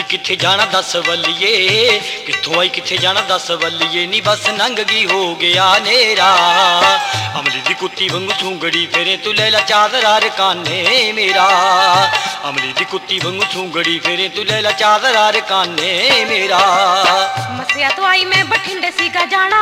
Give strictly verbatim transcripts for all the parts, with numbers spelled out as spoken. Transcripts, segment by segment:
किथे जाना दस वल्लिए, कित्थों आई किथे जाना दस वल्लिए नी बस नंग गई हो गया नेरा। अमली दी कुत्ती वांगू सूंगड़ी फेरे तू लैला चादरा रे काने मेरा। अमली दी कुत्ती वांगू सूंगड़ी फेरे तू लैला चादरा रे काने मेरा। मसिया तो आई मैं बठिंडे सीगा जाना,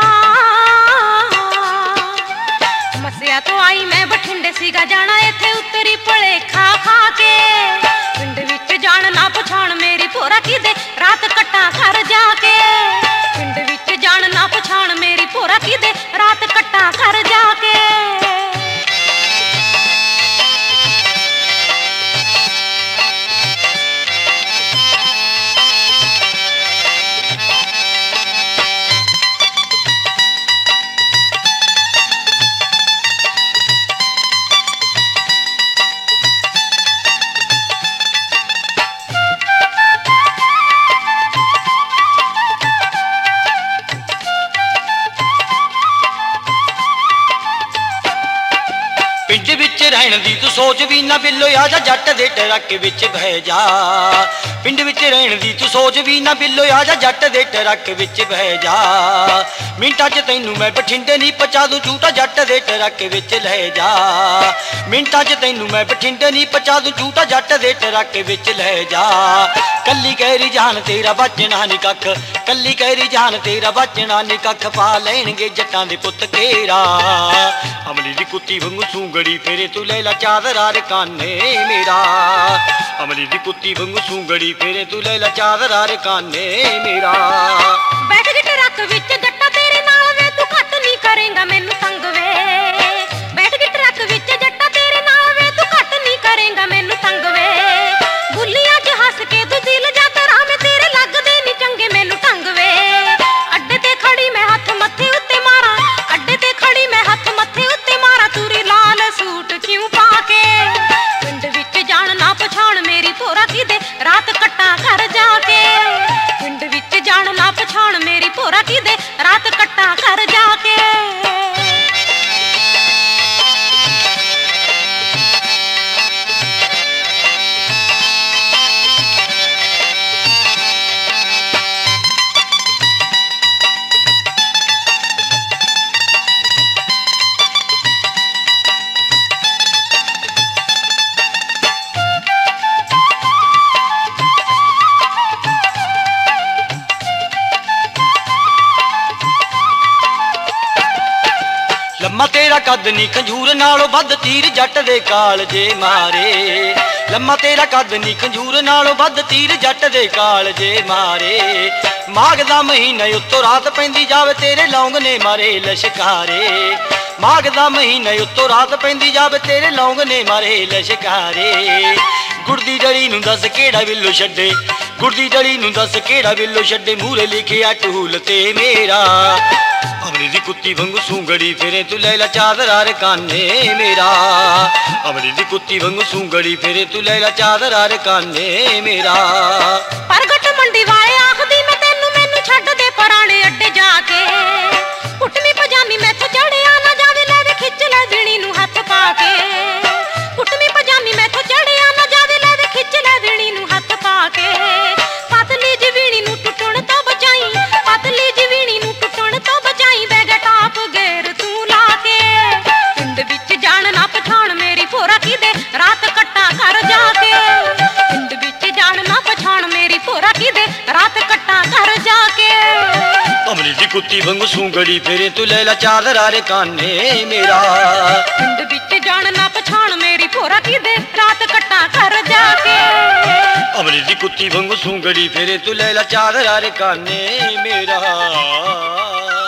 मसिया तो आई मैं बठिंडे सीगा जाना, इथे उतरी पले खा खा के। पिंड विच जान ना पछाण मेरी भोरा की दे रात कट्टा घर जाके। पिंड विच जान ना पछाण मेरी भोरा की दे रात कट्टा घर जाके। पिंड विच रहण दी तू सोच भी ना बिल्लो आजा जट दे ट्रक विच बह जा। पिंड विच रहण दी तू सोच भी ना बिल्लो आजा जट दे ट्रक विच बह जा। मिंटां च तैनू मैं बठिंडे नी पहुंचा दूं झूठा जट दे ट्रक विच ले जा। मिंटां च तैनू मैं बठिंडे नी पहुंचा दूं झूठा जट दे ट्रक विच ले जा। कल्ली कहरी जान तेरा बचना नी कख, कल्ली कहरी जान तेरा बचना नी कख, पा लैणगे जट्टां दे पुत्त केरा। अमली दी कुत्ती वांगू सूंगड़ी फेरे तू लैला चादरा रे काने मेरा। अमली दी कुत्ती वांगू सूंगड़ी फेरे तू लैला चादरा रे काने मेरा। बैठ गए ट्रक विच जट्टा तेरे नाल वे तू घट नहीं करेगा मैनू तंग वे। बैठ गए ट्रक विच जट्टा तेरे नाल वे तू घट नहीं करेगा मैनू तंग वे। बुल्लियां च हस के तू दिल जा करा मैं तेरे लगदे नहीं चंगे मैनू ढंग वे। अड्डे ते खड़ी मैं हथ मथे उत्ते मारा, अड्डे ते खड़ी मैं हथ मथे उत्ते मारा, तुरी लाल सूट क्यों पाके। पिंड विच जान ना पछाण मेरी भोरा की दे रात कट्टा घर जाके। पिंड विच जान ना पछाण मेरी भोरा की दे रात कट्टा घर जाके। लम्मा तेरा कद नी खंजूर नालों बद तीर जट दे कालजे मारे। लम्मा तेरा कद नी खंजूर नालों बद तीर जट दे कालजे मारे। माघ दा महीना उत्तों रात पैंदी जावे तेरे लौंग ने मारे लशकारे। माघ दा महीना उत्तों रात पैंदी जावे तेरे लौंग ने मारे लशकारे। गुड़ दी डली नूं दस केड़ा बिल्लो छड्डे, गुड़ दी डली नूं दस केड़ा बिल्लो छड्डे, मूरे लिखिया टूल ते मेरा। अमली दी कुत्ती वांगू सूंगड़ी फेरे तू लैला चादरा रे काने मेरा। अमली दी कुत्ती वांगू सूंगड़ी फेरे तू लैला चादरा रे काने मेरा। परगट मंडी वाले आखदी मैं तैनू मैनू छड्ड दे पराने अड्डे जाके। पुटनी पजामी मैथों चढ़िया ना जावे ले वे खिच ले वीणी नू हथ पाके। पुटनी पजामी मैथों चढ़िया ना जावे ले वे खिच ले वीणी नू हथ पाके। पतली जी वीणी नू टुटण तो बचाई, पतली जी वीणी नू टुटण तो बचाई, बैगा टाप गेर तू लाके। पिंड विच जान ना पछाण मेरी भोरा की दे रात कट्टा घर जाके। पिंड विच जान ना पछाण मेरी भोरा की दे रात कट्टा घर जाके। अमली दी कुत्ती वांगू सूंगड़ी फेरे तू लैला चादरा रे काने मेरा। पिंड विच जान ना पछाण मेरी भोरा की दे रात कट्टा घर जाके। अमली दी कुत्ती वांगू सूंगड़ी फेरे तू लैला चादरा रे काने मेरा।